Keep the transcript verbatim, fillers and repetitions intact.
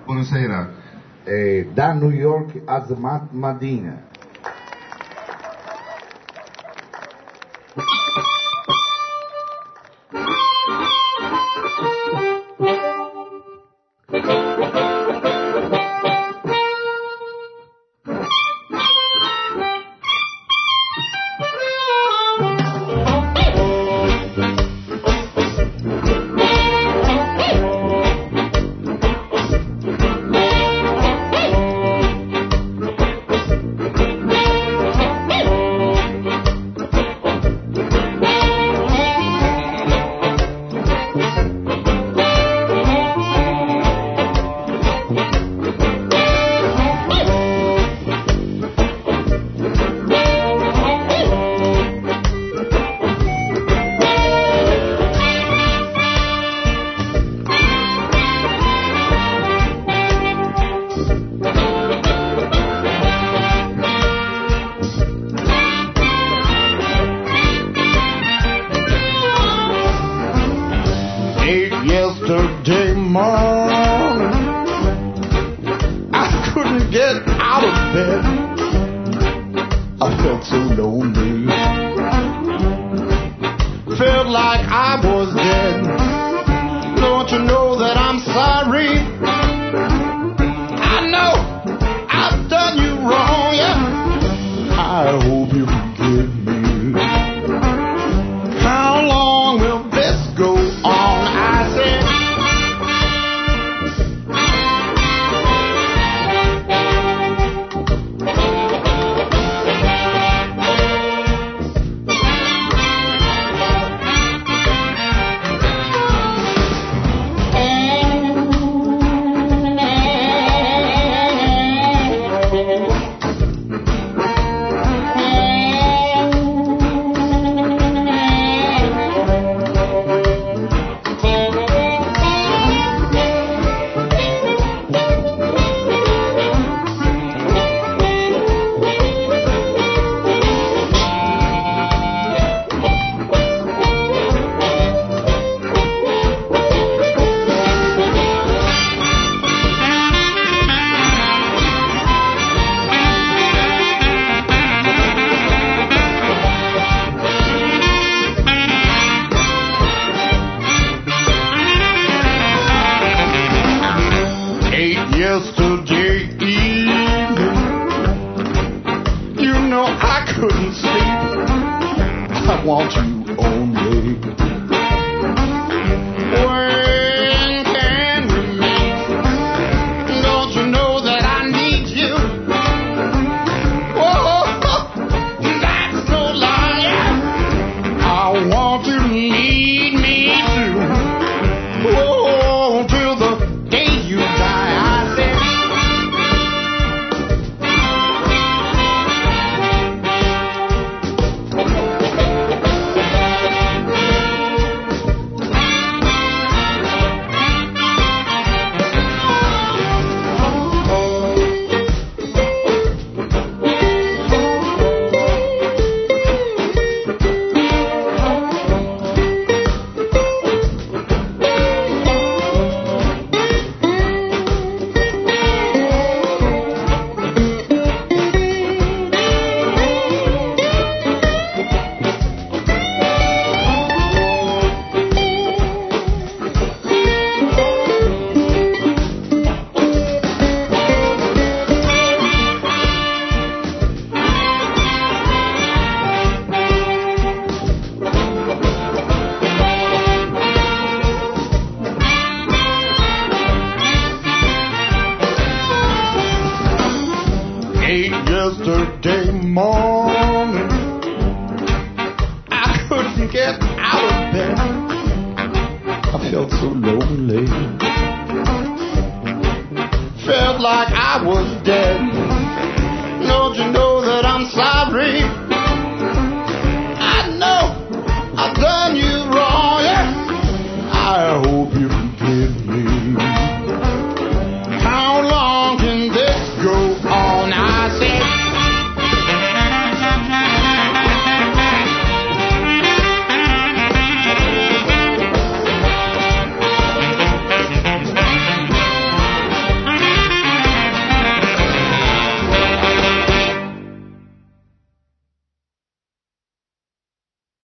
Buonasera. Eh, da New York, Azmat Madina. Yesterday morning, I couldn't get out of bed. I felt so lonely. Felt like I was dead. Don't you know that I'm sorry? I know I've done you wrong, yeah. I hope you forgive me. How long will this go on? I said. Yesterday evening, you know I couldn't sleep. I want you only. When can we meet? Don't you know that I need you? Oh, that's no lie. I want you to need me too. Oh, till the day you die. Yesterday morning, I couldn't get out of bed. I felt so lonely. Felt like I was dead. Don't you know that I'm sorry?